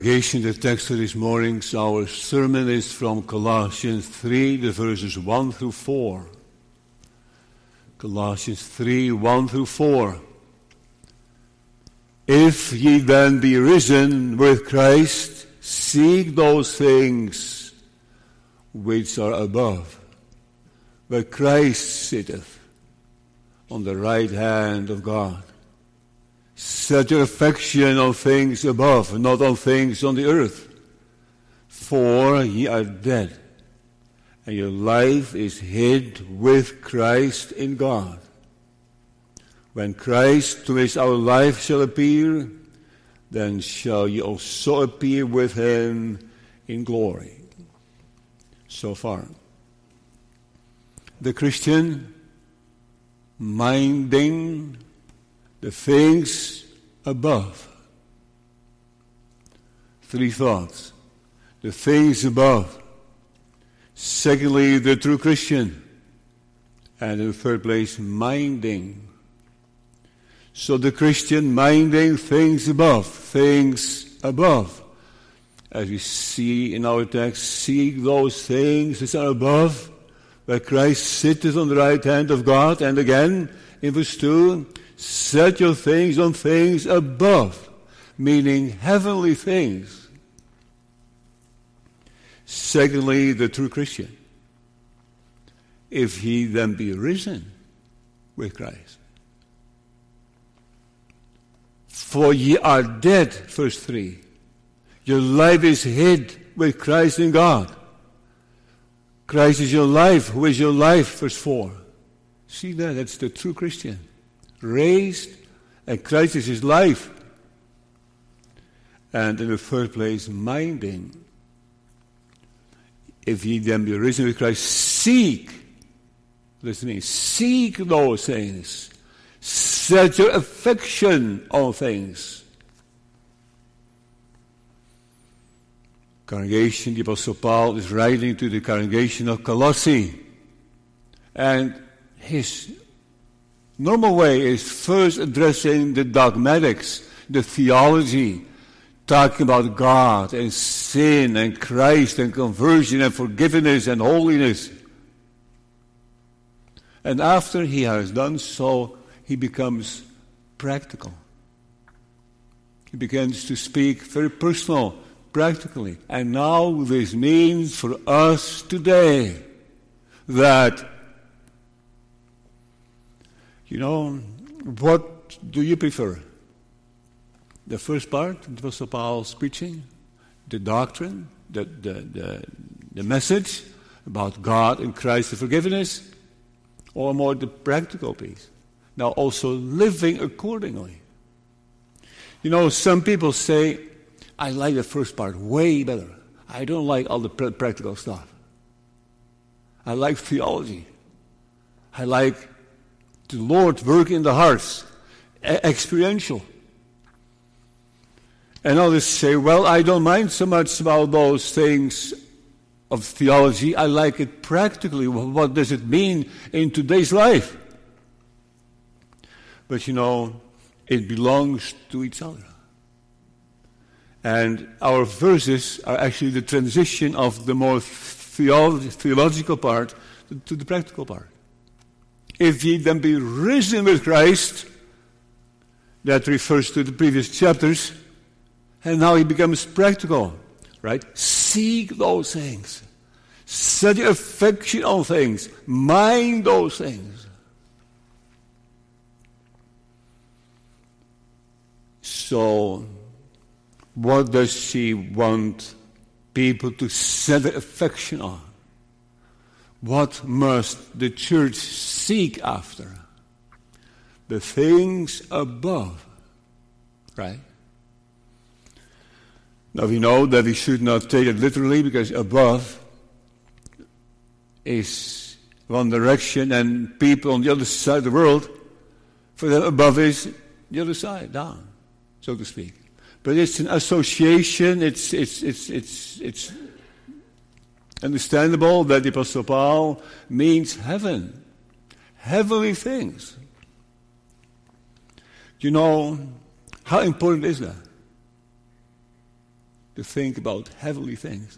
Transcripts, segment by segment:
The text for this morning's our sermon is from Colossians 3, the verses 1 through 4. Colossians 3, 1 through 4. If ye then be risen with Christ, seek those things which are above, where Christ sitteth on the right hand of God. Set your affection on things above, not on things on the earth. For ye are dead, and your life is hid with Christ in God. When Christ, who is our life, shall appear, then shall ye also appear with him in glory. So far. The Christian minding the things above. Three thoughts. The things above. Secondly, the true Christian. And in the third place, minding. So the Christian minding things above. Things above. As we see in our text, seek those things which are above, where Christ sitteth on the right hand of God. And again, in verse 2, set your things on things above, meaning heavenly things. Secondly, the true Christian. If he then be risen with Christ. For ye are dead, verse 3. Your life is hid with Christ in God. Christ is your life. Who is your life? Verse 4. See that? That's the true Christian. Raised, and Christ is his life. And in the third place, minding. If ye then be risen with Christ, seek. Listen to me. Seek those things. Set your affection on things. Congregation, the Apostle Paul is writing to the congregation of Colossae. And his normal way is first addressing the dogmatics, the theology, talking about God and sin and Christ and conversion and forgiveness and holiness. And after he has done so, he becomes practical. He begins to speak very personal, practically. And now this means for us today that, what do you prefer? The first part, the Apostle Paul's preaching, the doctrine, the message about God and Christ and forgiveness, or more the practical piece? Now also living accordingly. Some people say, I like the first part way better. I don't like all the practical stuff. I like theology. I like the Lord working in the hearts, experiential. And others say, well, I don't mind so much about those things of theology. I like it practically. What does it mean in today's life? But it belongs to each other. And our verses are actually the transition of the more theological part to the practical part. If ye then be risen with Christ, that refers to the previous chapters, and now he becomes practical, right? Seek those things. Set your affection on things. Mind those things. So, what does she want people to set their affection on? What must the church seek after? The things above, right? Now we know that we should not take it literally, because above is one direction and people on the other side of the world, for them above is the other side, down, so to speak. But it's an association. It's understandable that the Apostle Paul means heaven, heavenly things. How important is that? to think about heavenly things.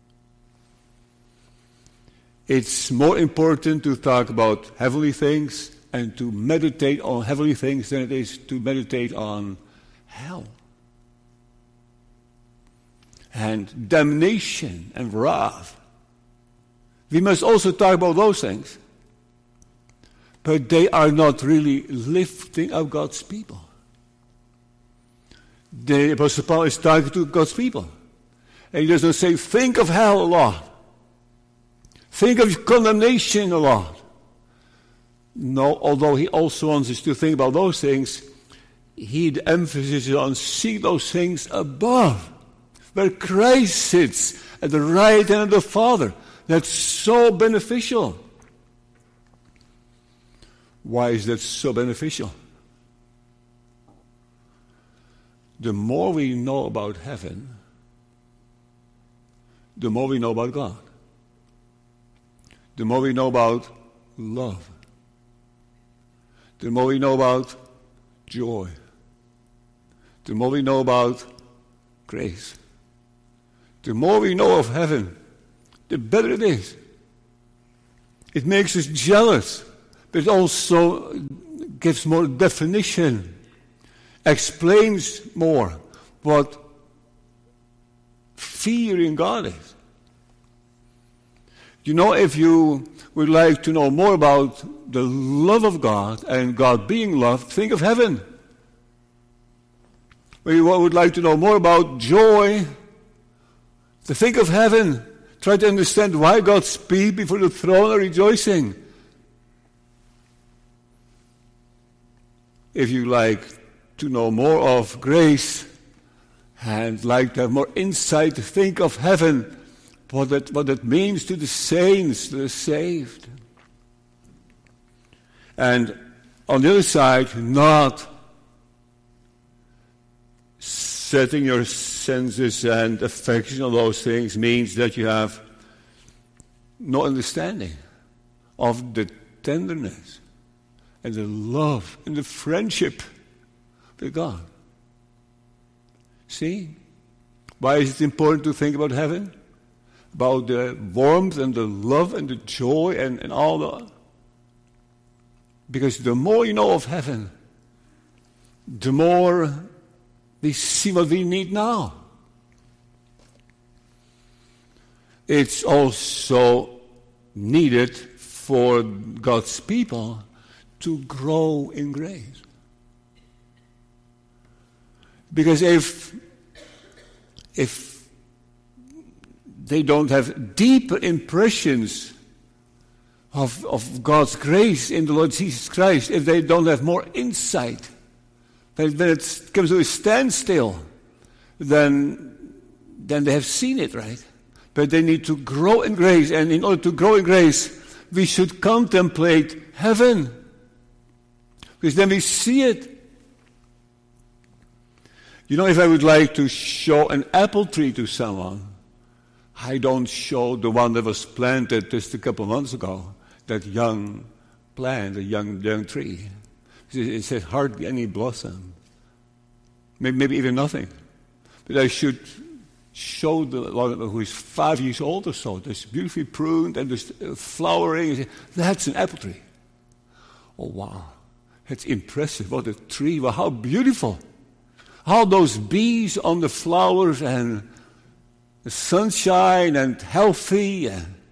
It's more important to talk about heavenly things and to meditate on heavenly things than it is to meditate on hell and damnation and wrath. We must also talk about those things, but they are not really lifting up God's people. The Apostle Paul is talking to God's people, and he does not say, think of hell a lot. Think of condemnation a lot. No, although he also wants us to think about those things, the emphasis is on seeing those things above, where Christ sits at the right hand of the Father. That's so beneficial. Why is that so beneficial? The more we know about heaven, the more we know about God. The more we know about love. The more we know about joy. The more we know about grace. The more we know of heaven, the better it is. It makes us jealous, but it also gives more definition, explains more what fearing God is. You know, if you would like to know more about the love of God and God being loved, think of heaven. When you would like to know more about joy, to think of heaven. Try to understand why God's people before the throne are rejoicing. If you like to know more of grace and like to have more insight, to think of heaven, what it means to the saints, the saved. And on the other side, not setting your senses and affection on those things means that you have no understanding of the tenderness and the love and the friendship with God. See? Why is it important to think about heaven? About the warmth and the love and the joy and all that. Because the more you know of heaven, the more we see what we need now. It's also needed for God's people to grow in grace. Because if they don't have deeper impressions of God's grace in the Lord Jesus Christ, if they don't have more insight, when it comes to a standstill, then they have seen it, right? But they need to grow in grace, and in order to grow in grace, we should contemplate heaven. Because then we see it. You know, if I would like to show an apple tree to someone, I don't show the one that was planted just a couple of months ago, that young plant, a young tree. It says hardly any blossom, maybe even nothing. But I should show the one who is 5 years old or so, that's beautifully pruned and there's flowering. That's an apple tree. Oh wow, that's impressive! What a tree! Well, how beautiful! How those bees on the flowers and the sunshine and healthy.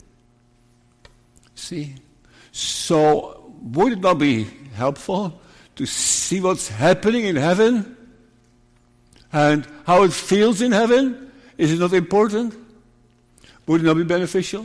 See, so would it not be helpful to see what's happening in heaven and how it feels in heaven? Is it not important? Would it not be beneficial?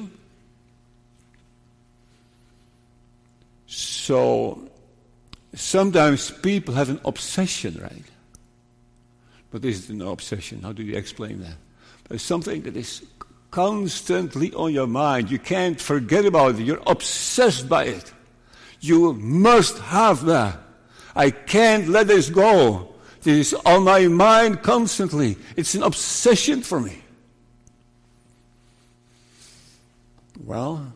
So sometimes people have an obsession, right? But this is an obsession. How do you explain that? There's something that is constantly on your mind. You can't forget about it. You're obsessed by it. You must have that. I can't let this go. This is on my mind constantly. It's an obsession for me. Well,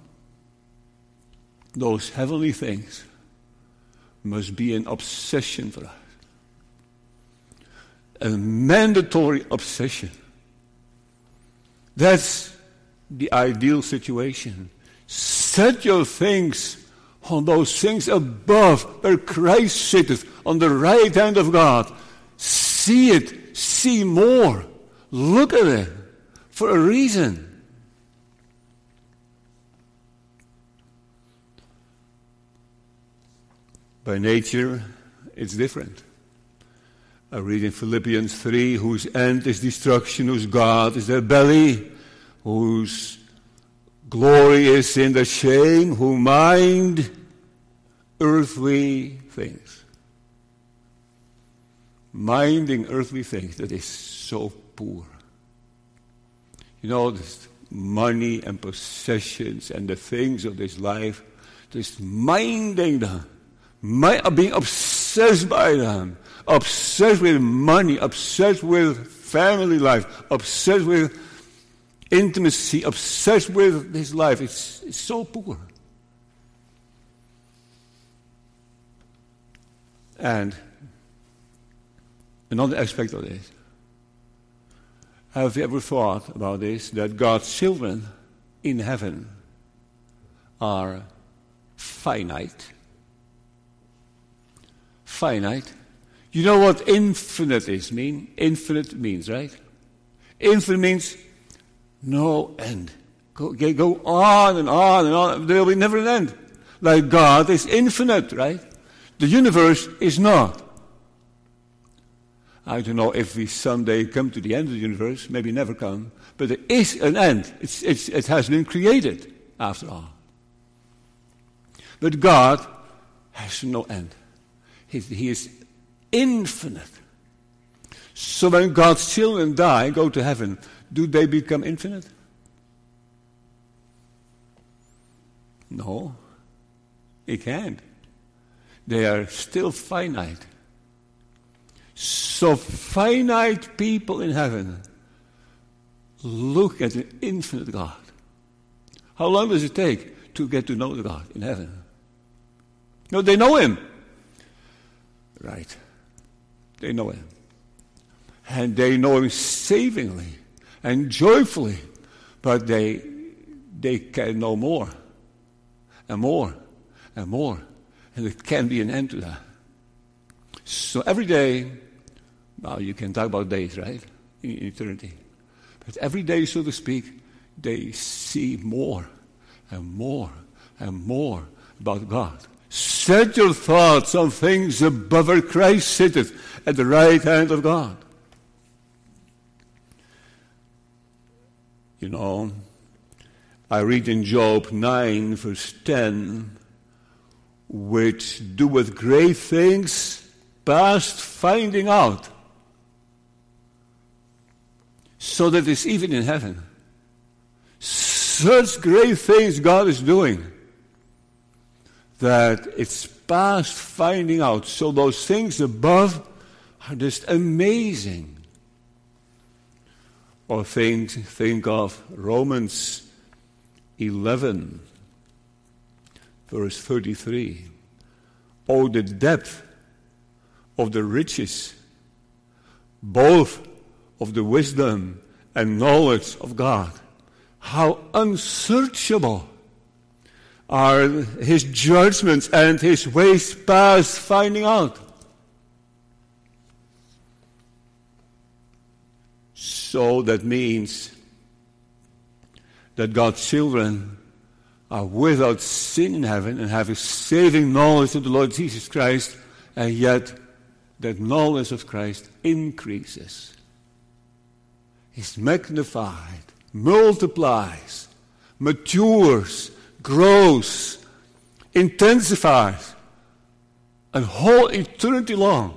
those heavenly things must be an obsession for us. A mandatory obsession. That's the ideal situation. Set your things on those things above, where Christ sitteth on the right hand of God. See it, see more, look at it for a reason. By nature, it's different. I read in Philippians 3, whose end is destruction, whose God is their belly, whose glory is in their shame, who mind earthly things. Minding earthly things, that is so poor. You know, this money and possessions and the things of this life, just minding them, being obsessed by them, obsessed with money, obsessed with family life, obsessed with intimacy, obsessed with this life. It's so poor. And another aspect of this, have you ever thought about this, that God's children in heaven are finite? Finite. You know what infinite is mean? Infinite means, right? Infinite means no end. Go on and on and on. There will be never an end. Like God is infinite, right? The universe is not. I don't know if we someday come to the end of the universe, maybe never come, but there is an end. It has been created, after all. But God has no end. He is infinite. So when God's children die, go to heaven, do they become infinite? No, they can't. They are still finite. So finite people in heaven look at an infinite God. How long does it take to get to know the God in heaven? No, they know Him. Right. They know Him. And they know Him savingly and joyfully. But they can know more and more and more. And there can be an end to that. So every day, well, you can talk about days, right? In eternity. But every day, so to speak, they see more and more and more about God. Set your thoughts on things above where Christ sitteth at the right hand of God. You know, I read in Job 9, verse 10, which doeth great things past finding out, so that it's even in heaven. Such great things God is doing that it's past finding out. So those things above are just amazing. Or think of Romans 11, verse 33. Oh, the depth of the riches, both of the wisdom and knowledge of God. How unsearchable are His judgments and His ways past finding out. So that means that God's children are without sin in heaven and have a saving knowledge of the Lord Jesus Christ, and yet that knowledge of Christ increases. Is magnified, multiplies, matures, grows, intensifies, a whole eternity long.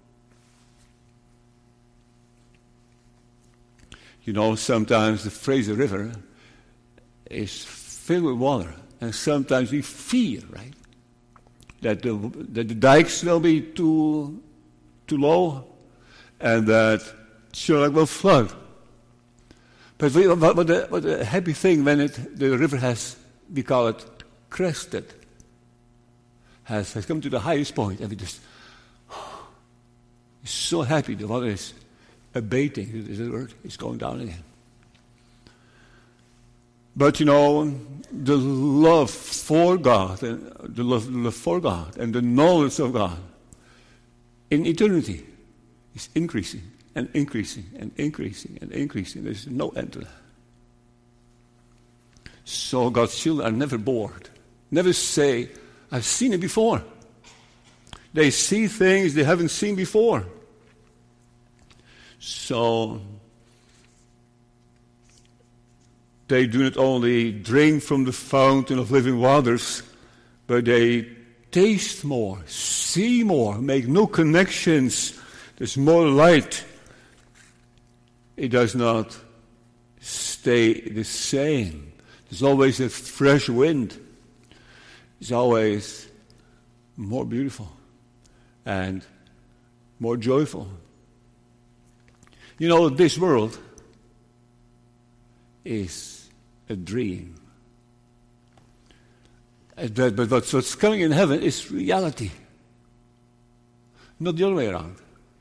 You know, sometimes the Fraser River is filled with water, and sometimes we fear, right, that the dikes will be too low, and that Sherlock will flood. But what a happy thing when the river has, we call it crested, has come to the highest point, and we just so happy the water is abating, is the word, it's going down again. But the love for God and the love for God and the knowledge of God in eternity is increasing and increasing and increasing and increasing. There's no end to that. So God's children are never bored. Never say, I've seen it before. They see things they haven't seen before. So they do not only drink from the fountain of living waters, but they taste more, see more, make new connections. There's more light. It does not stay the same. There's always a fresh wind. It's always more beautiful and more joyful. This world is a dream. But what's coming in heaven is reality. Not the other way around.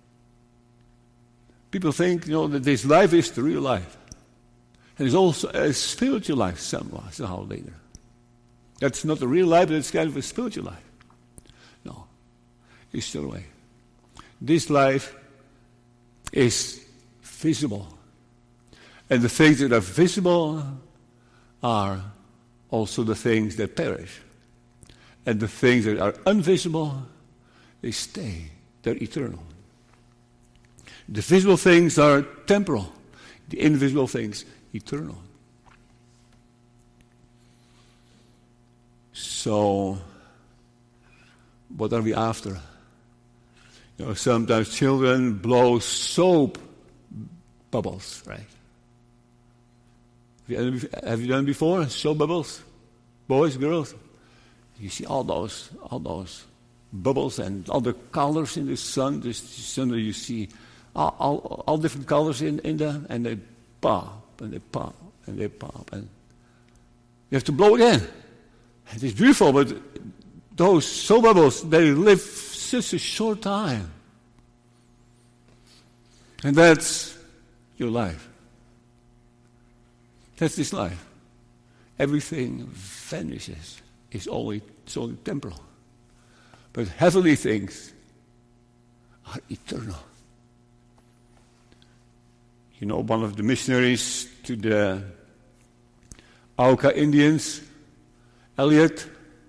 People think, that this life is the real life. And it's also a spiritual life somehow later. That's not the real life, but it's kind of a spiritual life. No, it's still away. This life is visible. And the things that are visible are also the things that perish. And the things that are invisible, they stay. They're eternal. The visible things are temporal. The invisible things, eternal. So, what are we after? Sometimes children blow soap bubbles, right? Have you done before? Soap bubbles? Boys, girls? You see all those bubbles and all the colors in the sun. You see all different colors in them, and they pop, and they pop, and they pop. And you have to blow again. And it's beautiful, but those soap bubbles, they live such a short time. And that's your life. That's this life. Everything vanishes. It's only temporal. But heavenly things are eternal. One of the missionaries to the Auca Indians, Elliot,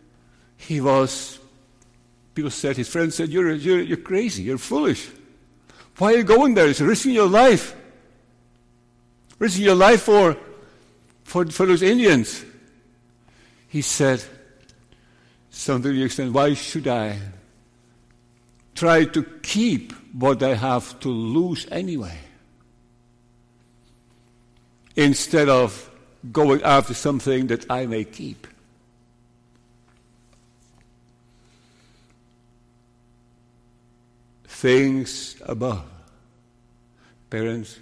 people said, his friends said, you're crazy, you're foolish. Why are you going there? It's risking your life. Risking your life for those Indians. He said something to the extent, why should I try to keep what I have to lose anyway? Instead of going after something that I may keep. Things above. Parents,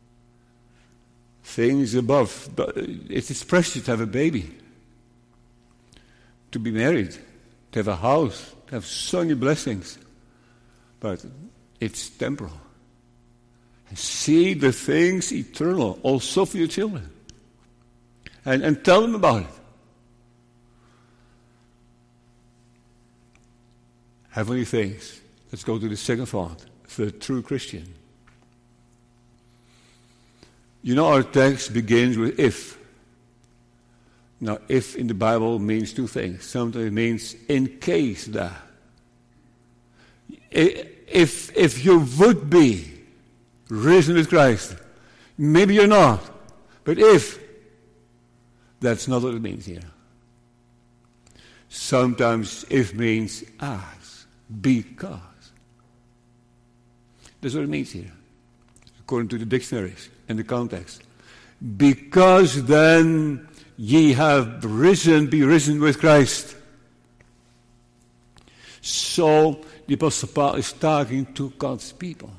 things above. It is precious to have a baby, to be married, to have a house, to have so many blessings. But it's temporal. See the things eternal, also for your children. And tell them about it. Heavenly things. Let's go to the second thought. The true Christian. Our text begins with if. Now, if in the Bible means two things. Sometimes it means in case that. If you would be risen with Christ, maybe you're not. But if, that's not what it means here. Sometimes if means as, because. That's what it means here, according to the dictionaries and the context. Because then ye have be risen with Christ. So the Apostle Paul is talking to God's people.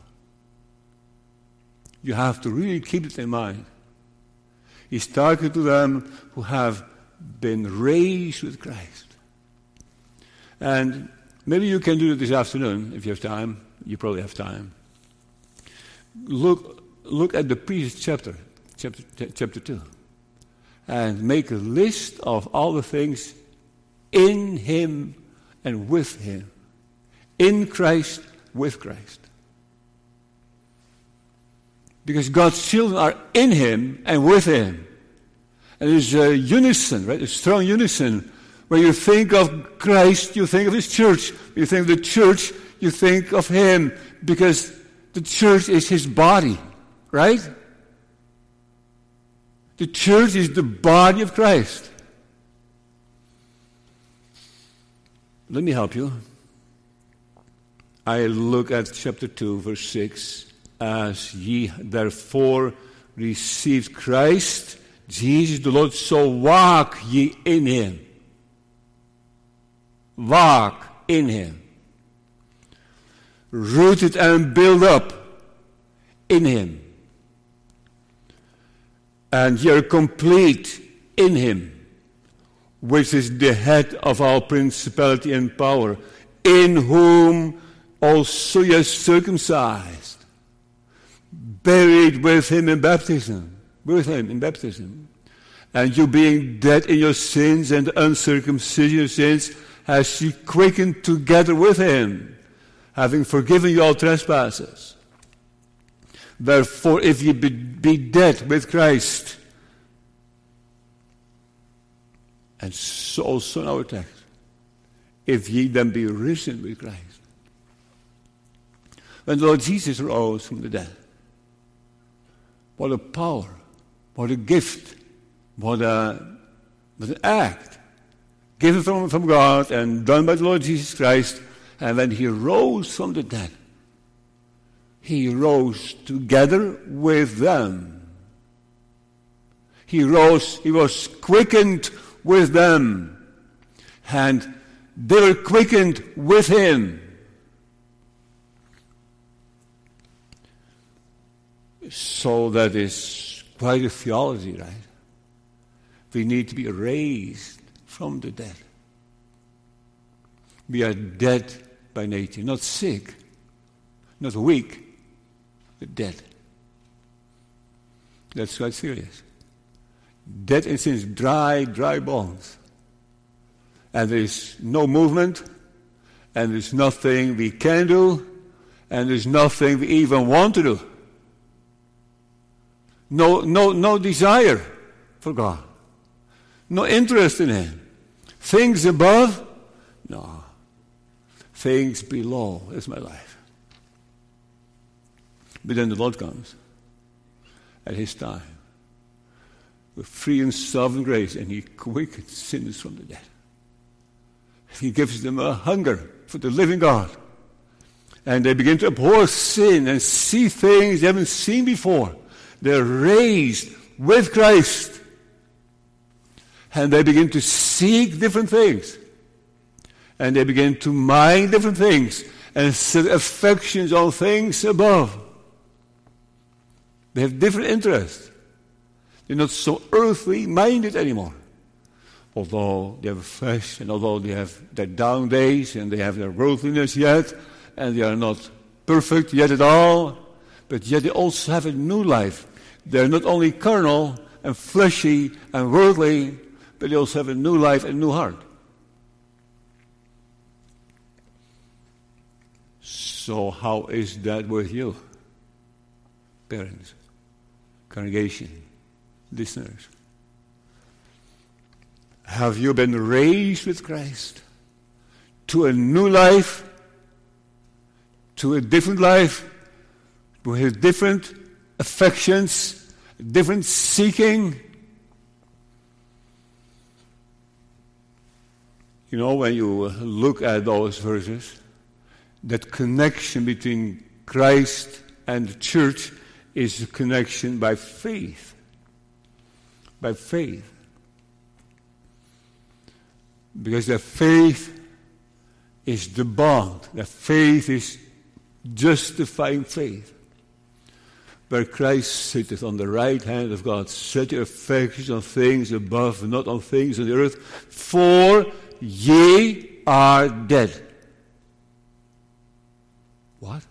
You have to really keep it in mind. He's talking to them who have been raised with Christ. And maybe you can do it this afternoon if you have time. You probably have time. Look at the previous chapter 2. and make a list of all the things in him and with him. In Christ, with Christ. Because God's children are in him and with him. And there's a unison, right? A strong unison. When you think of Christ, you think of his church. When you think of the church, you think of him. Because the church is his body, right? The church is the body of Christ. Let me help you. I look at chapter 2, verse 6. As ye therefore received Christ, Jesus the Lord, so walk ye in him. Walk in him. Rooted and built up in him. And ye are complete in him, which is the head of all principality and power, in whom also ye are circumcised, buried with him in baptism, and you being dead in your sins and the uncircumcision of your sins, has he quickened together with him, having forgiven you all trespasses. Therefore, if ye be dead with Christ, and so also in our text, if ye then be risen with Christ. When the Lord Jesus rose from the dead, what a power, what a gift, what an act given from God and done by the Lord Jesus Christ. And when he rose from the dead, he rose together with them. He was quickened with them, and they were quickened with him. So that is quite a theology, right? We need to be raised from the dead. We are dead by nature, not sick, not weak, but dead. That's quite serious. Dead in sins, dry bones. And there is no movement, and there's nothing we can do, and there's nothing we even want to do. No desire for God. No interest in him. Things above? No. Things below is my life. But then the Lord comes at his time with free and sovereign grace, and he quickens sinners from the dead. He gives them a hunger for the living God. And they begin to abhor sin and see things they haven't seen before. They're raised with Christ. And they begin to seek different things. And they begin to mind different things and set affections on things above. They have different interests. They're not so earthly minded anymore. Although they have flesh, and although they have their down days, and they have their worldliness yet, and they are not perfect yet at all, but yet they also have a new life. They're not only carnal and fleshy and worldly, but they also have a new life and a new heart. So how is that with you, parents, congregation, listeners? Have you been raised with Christ to a new life, to a different life, with different affections, different seeking? You know, when you look at those verses, that connection between Christ and the church is a connection by faith. By faith. Because that faith is the bond. That faith is justifying faith. Where Christ sitteth on the right hand of God, set your affections on things above, not on things on the earth, for ye are dead. What?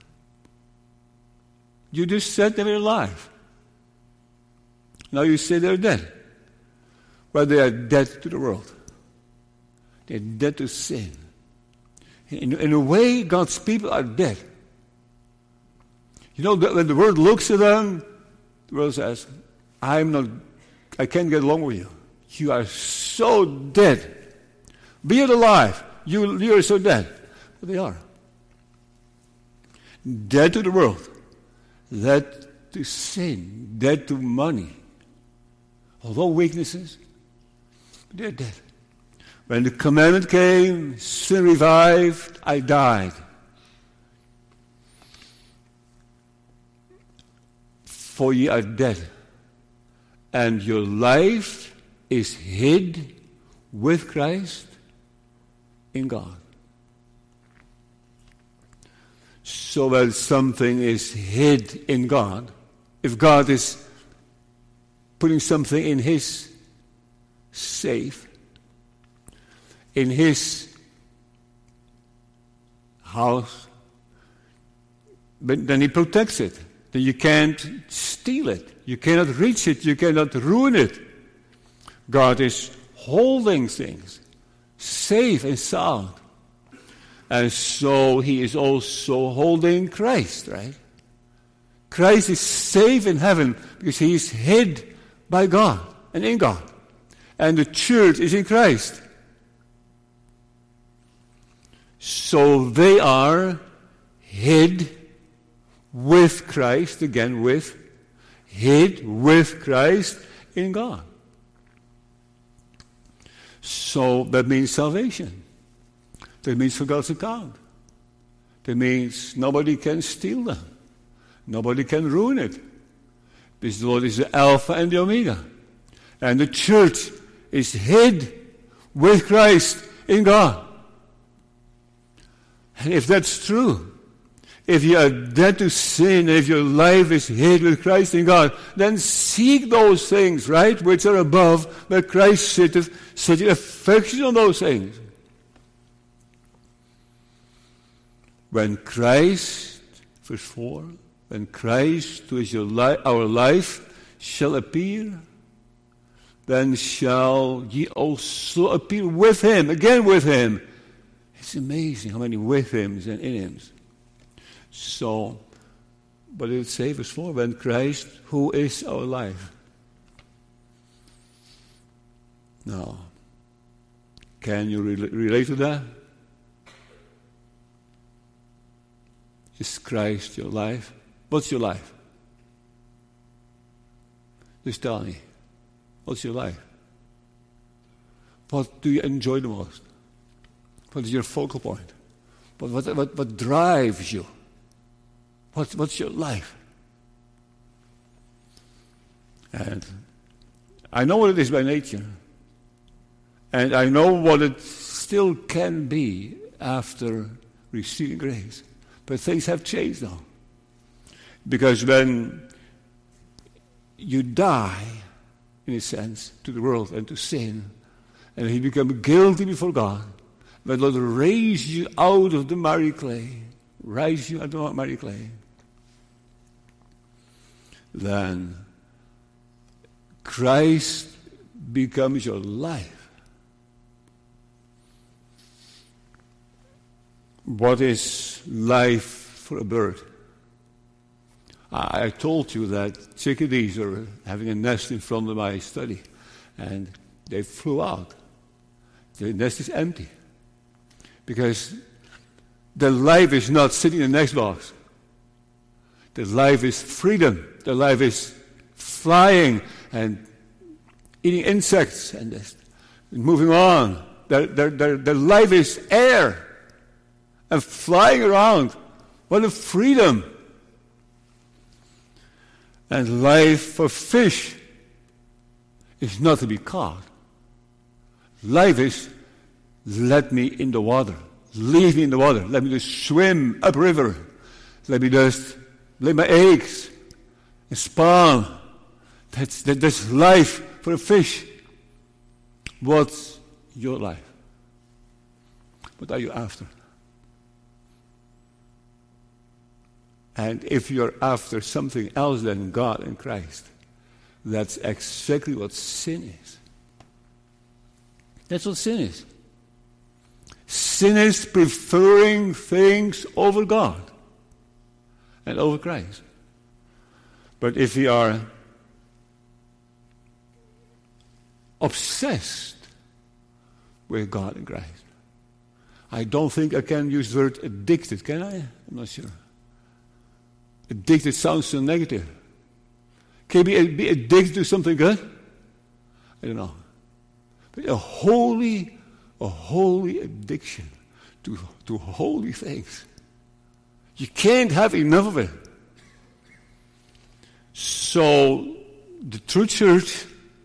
You just said they were alive. Now you say they're dead. Well, they are dead to the world. They're dead to sin. In a way, God's people are dead. You know, when the world looks at them, the world says, I can't get along with you. You are so dead. Be it alive. You are so dead. But they are. Dead to the world. Dead to sin. Dead to money. Although weaknesses, they're dead. When the commandment came, sin revived, I died. For ye are dead, and your life is hid with Christ in God. So when something is hid in God, if God is putting something in His safe, in His house, but then He protects it. Then you can't steal it. You cannot reach it. You cannot ruin it. God is holding things safe and sound. And so He is also holding Christ, right? Christ is safe in heaven because He is hid by God and in God. And the church is in Christ. So they are hid with Christ, again hid with Christ in God. So that means salvation. That means for God's account. That means nobody can steal them. Nobody can ruin it. This Lord is the Alpha and the Omega. And the church is hid with Christ in God. And if that's true, if you are dead to sin, if your life is hid with Christ in God, then seek those things, right, which are above, where Christ sitteth, set your affection on those things. When Christ, verse 4, when Christ, who is our life, shall appear, then shall ye also appear with Him, again with Him. It's amazing how many with Hims and in Hims. So, but it says, verse 4, when Christ, who is our life. Now, can you relate to that? Is Christ your life? What's your life? Just tell me. What's your life? What do you enjoy the most? What is your focal point? What drives you? What's your life? And I know what it is by nature. And I know what it still can be after receiving grace. But things have changed now. Because when you die, in a sense, to the world and to sin, and you become guilty before God, when the Lord raise you out of the miry clay, then Christ becomes your life. What is life for a bird? I told you that chickadees are having a nest in front of my study, and they flew out. The nest is empty because the life is not sitting in the next box. The life is freedom. The life is flying and eating insects and moving on. Their life is air and flying around. What a freedom! And life for fish is not to be caught. Life is, let me in the water. Leave me in the water. Let me just swim upriver. Let me just lay my eggs and spawn. That's life for a fish. What's your life? What are you after? And if you're after something else than God and Christ, that's exactly what sin is. That's what sin is. Sin is preferring things over God and over Christ. But if we are obsessed with God and Christ, I don't think I can use the word addicted, can I? I'm not sure. Addicted sounds so negative. Can we be addicted to something good? I don't know. But a holy addiction to holy things. You can't have enough of it. So the true church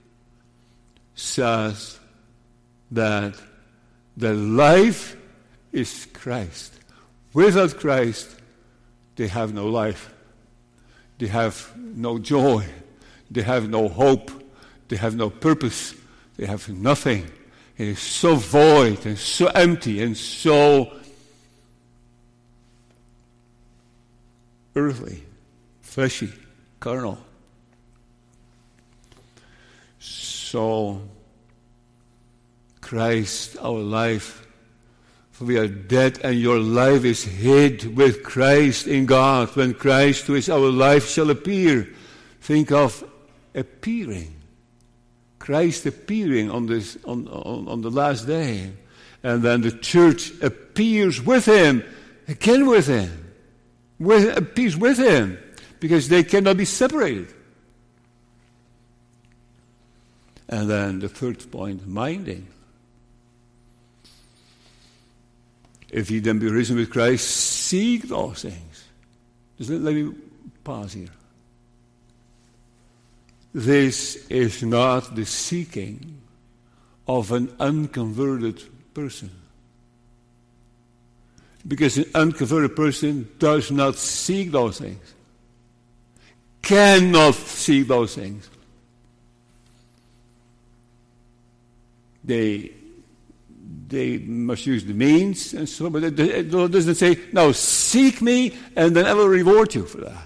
says that the life is Christ. Without Christ, they have no life. They have no joy. They have no hope. They have no purpose. They have nothing. It is so void and so empty and so earthly, fleshy, carnal. So, Christ, our life, for we are dead and your life is hid with Christ in God. When Christ, who is our life, shall appear. Think of appearing. Christ appearing on the last day. And then the church appears with him, again with him. Appears with him. Because they cannot be separated. And then the third point, minding. If ye then be risen with Christ, seek those things. Just let me pause here. This is not the seeking of an unconverted person. Because an unconverted person does not seek those things. Cannot seek those things. They must use the means and so on, but it doesn't say, no, seek me and then I will reward you for that.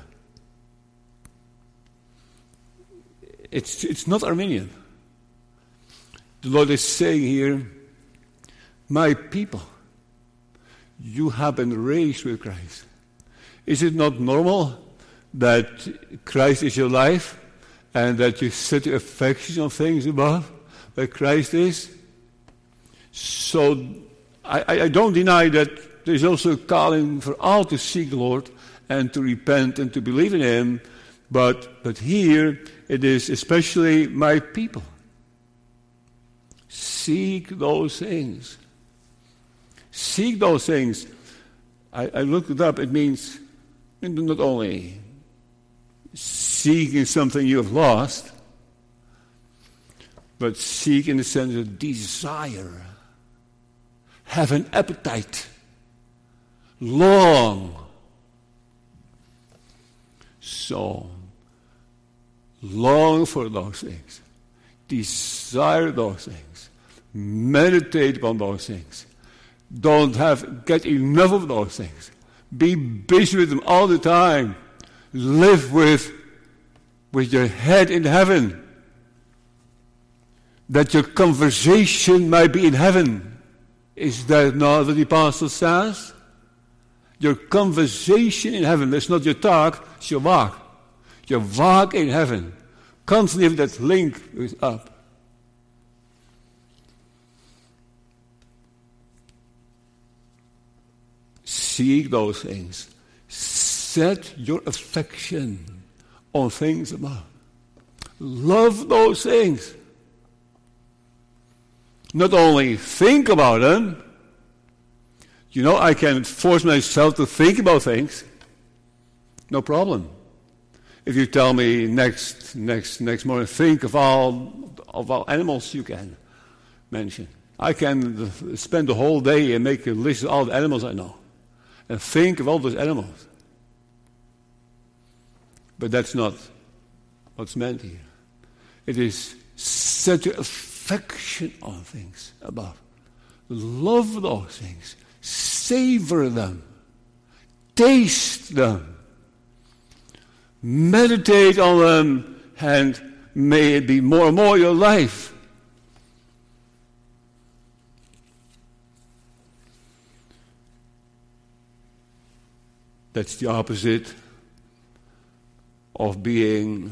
It's not Arminian. The Lord is saying here, my people, you have been raised with Christ. Is it not normal that Christ is your life and that you set your affections on things above where Christ is? So I don't deny that there's also a calling for all to seek the Lord and to repent and to believe in him, but here it is especially my people. Seek those things. Seek those things. I looked it up. It means not only seeking something you have lost, but seek in the sense of desire. Have an appetite. Long. So, long for those things. Desire those things. Meditate upon those things. Don't get enough of those things. Be busy with them all the time. Live with your head in heaven. That your conversation might be in heaven. Is that not what the apostle says? Your conversation in heaven. That's not your talk, it's your walk. Your walk in heaven. Constantly have that link is up. Seek those things. Set your affection on things above. Love those things. Not only think about them. You know, I can force myself to think about things. No problem. If you tell me next morning, think of all animals you can mention. I can spend the whole day and make a list of all the animals I know. And think of all those animals. But that's not what's meant here. It is set your affection on things above. Love those things. Savor them. Taste them. Meditate on them, and may it be more and more your life. That's the opposite of being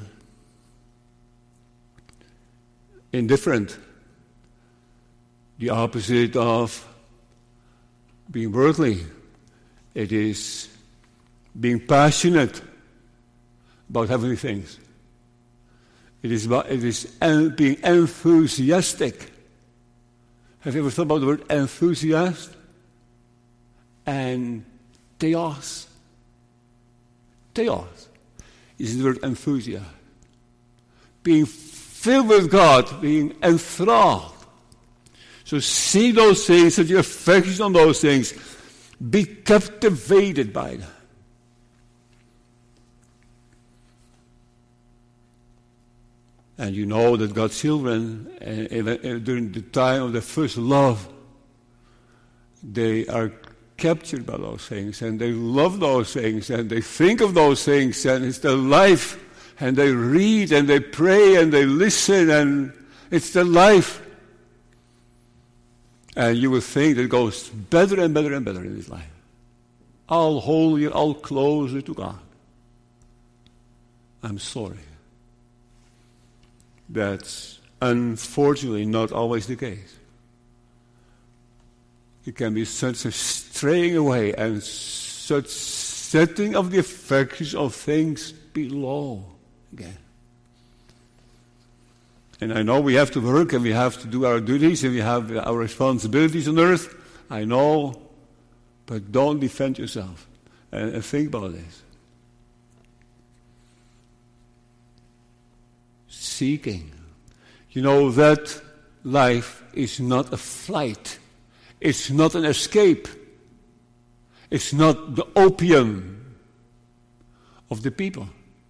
indifferent. The opposite of being worldly. It is being passionate about heavenly things. It is being enthusiastic. Have you ever thought about the word enthusiast? And theos. Theos is the word enthusiast. Being filled with God, being enthralled. So see those things, set your affection on those things. Be captivated by them. And you know that God's children, during the time of their first love, they are captured by those things, and they love those things, and they think of those things, and it's their life, and they read, and they pray, and they listen, and it's their life. And you will think that it goes better and better and better in this life. All holier, all closer to God. I'm sorry. That's unfortunately not always the case. It can be such a straying away and such setting of the affections of things below again. And I know we have to work and we have to do our duties and we have our responsibilities on earth. I know, but don't defend yourself and think about this. Seeking. You know that life is not a flight. It's not an escape. It's not the opium of the people.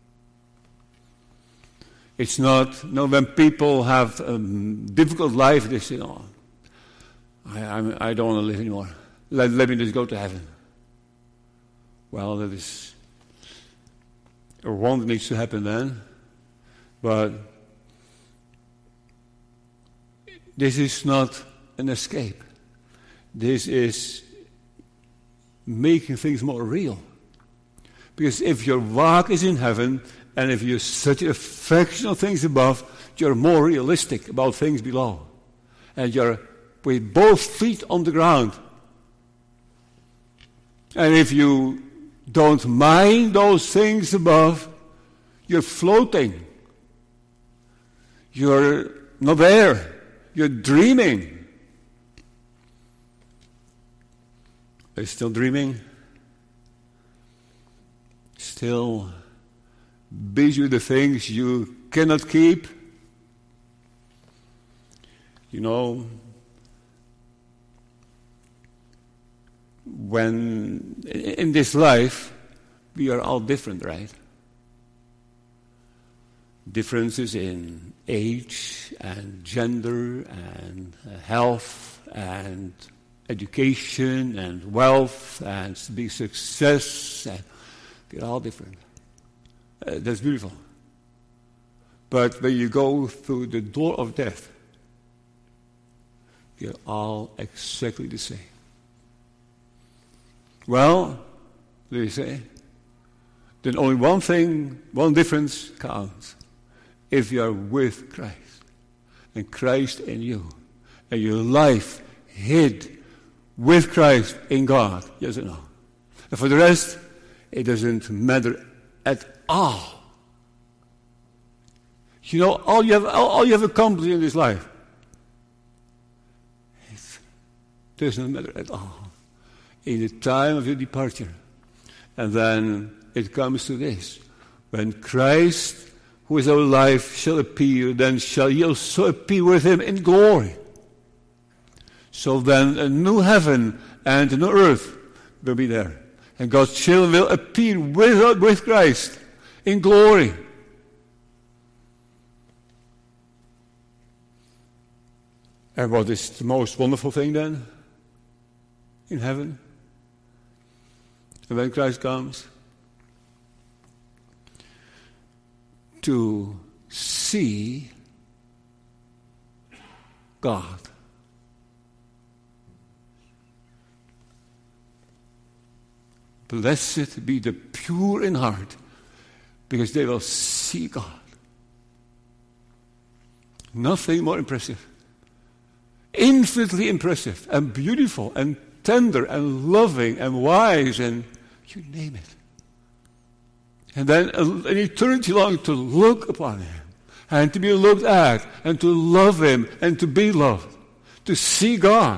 It's not, when people have a difficult life, they say, oh, I don't want to live anymore. Let me just go to heaven. Well, that is a wrong that needs to happen then. But this is not an escape. This is making things more real. Because if your walk is in heaven, and if you set your affection on things above, you're more realistic about things below. And you're with both feet on the ground. And if you don't mind those things above, you're floating. You're not there. You're dreaming. Are you still dreaming? Still busy with the things you cannot keep? You know, when in this life we are all different, right? Differences in age and gender and health and education and wealth and big success. And we're all different. That's beautiful. But when you go through the door of death, you're all exactly the same. Well, they say, then only one thing, one difference counts. If you are with Christ, and Christ in you, and your life hid with Christ in God, yes or no? And for the rest, it doesn't matter at all. You know, all you have accomplished in this life, it doesn't matter at all. In the time of your departure. And then it comes to this. When Christ, who is our life, shall appear, then shall ye also appear with him in glory. So then a new heaven and a new earth will be there. And God's children will appear with Christ in glory. And what is the most wonderful thing then? In heaven? And when Christ comes? To see God. Blessed be the pure in heart, because they will see God. Nothing more impressive. Infinitely impressive and beautiful and tender and loving and wise and you name it. And then an eternity long to look upon Him and to be looked at and to love Him and to be loved, to see God.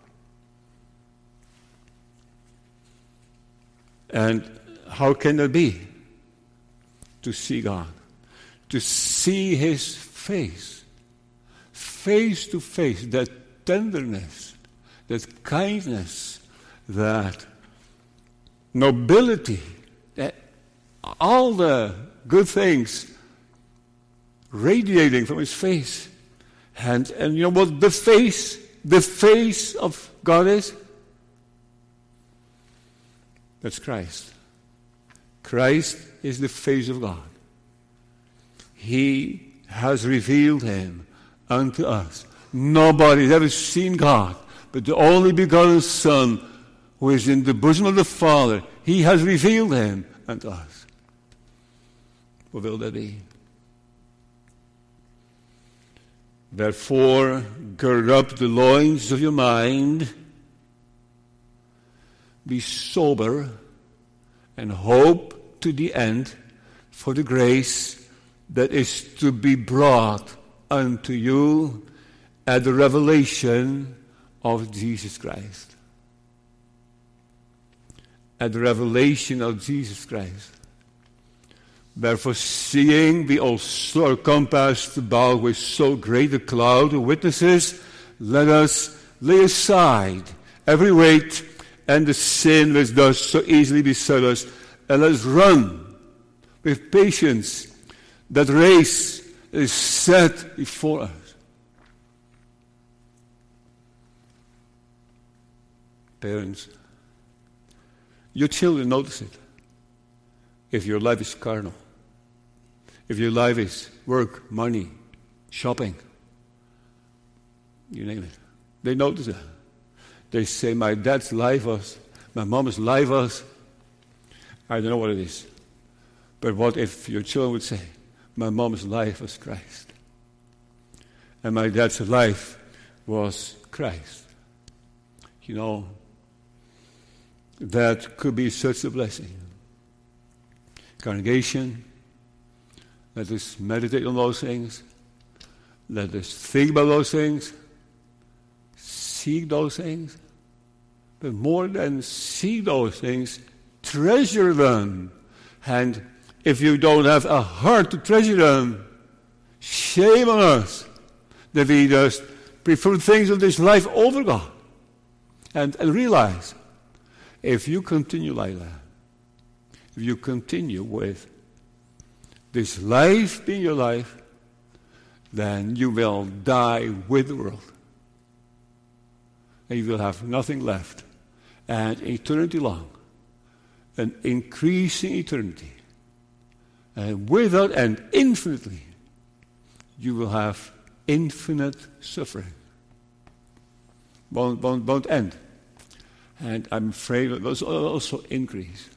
And how can that be? To see God, to see His face to face, that tenderness, that kindness, that nobility, that all the good things radiating from His face. And you know what the face of God is? That's Christ. Christ is the face of God. He has revealed Him unto us. Nobody has ever seen God, but the only begotten Son, who is in the bosom of the Father, He has revealed Him unto us. What will that be? Therefore, gird up the loins of your mind, be sober, and hope to the end for the grace that is to be brought unto you at the revelation of Jesus Christ. At the revelation of Jesus Christ. Therefore, seeing we also are compassed about with so great a cloud of witnesses, let us lay aside every weight and the sin which does so easily beset us, and let us run with patience that race is set before us. Parents, your children notice it. If your life is carnal, if your life is work, money, shopping, you name it, they notice it. They say, my dad's life was, my mom's life was, I don't know what it is. But what if your children would say, my mom's life was Christ, and my dad's life was Christ? You know, that could be such a blessing. Congregation, let us meditate on those things. Let us think about those things. Seek those things. But more than seek those things, treasure them. And if you don't have a heart to treasure them, shame on us that we just prefer things of this life over God. And realize, if you continue like that, if you continue with this life being your life, then you will die with the world. And you will have nothing left. And eternity long, an increasing eternity, and without and infinitely, you will have infinite suffering. Won't end. And I'm afraid it will also increase.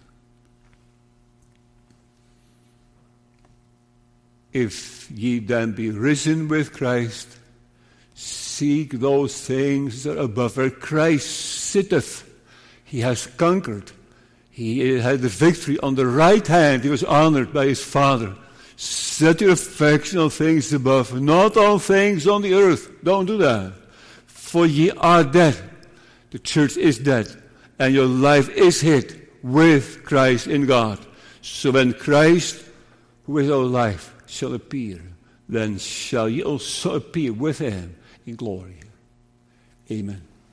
If ye then be risen with Christ, seek those things that are above, where Christ sitteth. He has conquered. He had the victory on the right hand. He was honored by His Father. Set your affection on things above, not on things on the earth. Don't do that. For ye are dead. The church is dead. And your life is hid with Christ in God. So when Christ, who is our life, shall appear, then shall ye also appear with Him in glory. Amen.